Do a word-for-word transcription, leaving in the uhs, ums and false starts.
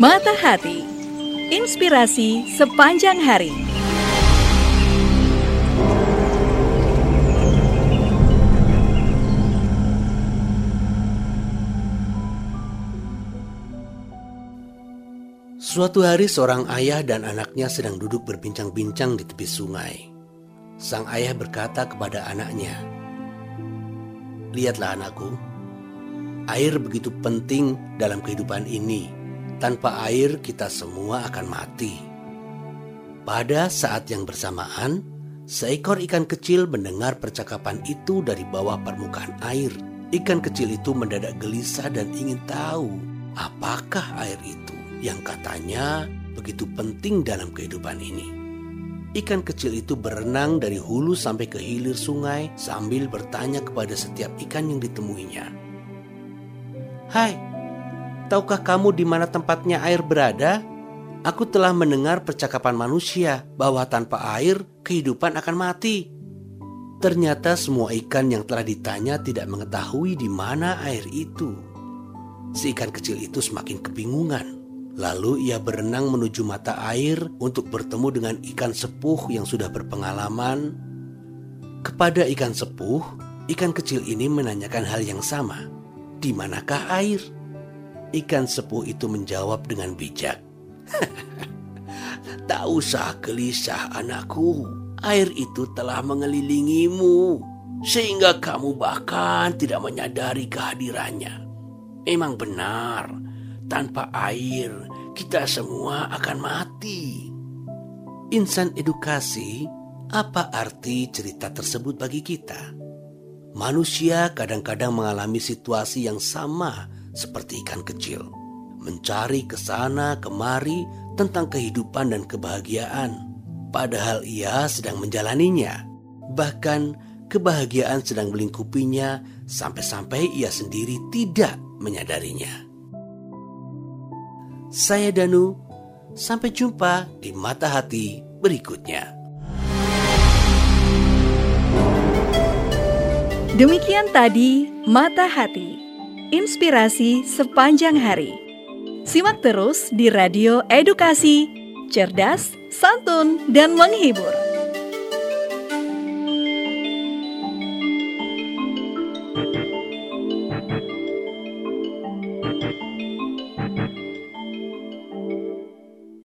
Mata Hati, inspirasi sepanjang hari. Suatu hari seorang ayah dan anaknya sedang duduk berbincang-bincang di tepi sungai. Sang ayah berkata kepada anaknya, "Lihatlah anakku, air begitu penting dalam kehidupan ini. Tanpa air kita semua akan mati." Pada saat yang bersamaan, seekor ikan kecil mendengar percakapan itu dari bawah permukaan air. Ikan kecil itu mendadak gelisah dan ingin tahu apakah air itu yang katanya begitu penting dalam kehidupan ini. Ikan kecil itu berenang dari hulu sampai ke hilir sungai sambil bertanya kepada setiap ikan yang ditemuinya. "Hai, tahukah kamu di mana tempatnya air berada? Aku telah mendengar percakapan manusia bahwa tanpa air kehidupan akan mati." Ternyata semua ikan yang telah ditanya tidak mengetahui di mana air itu. Si ikan kecil itu semakin kebingungan. Lalu ia berenang menuju mata air untuk bertemu dengan ikan sepuh yang sudah berpengalaman. Kepada ikan sepuh, ikan kecil ini menanyakan hal yang sama. "Di manakah air?" Ikan sepuh itu menjawab dengan bijak, "Tak usah gelisah anakku, air itu telah mengelilingimu, sehingga kamu bahkan tidak menyadari kehadirannya. Memang benar, tanpa air, kita semua akan mati." Insan edukasi, apa arti cerita tersebut bagi kita? Manusia kadang-kadang mengalami situasi yang sama seperti ikan kecil, mencari kesana kemari tentang kehidupan dan kebahagiaan, padahal ia sedang menjalaninya. Bahkan kebahagiaan sedang melingkupinya sampai-sampai ia sendiri tidak menyadarinya. Saya Danu, sampai jumpa di Mata Hati berikutnya. Demikian tadi Mata Hati, inspirasi sepanjang hari. Simak terus di Radio Edukasi, cerdas, santun, dan menghibur.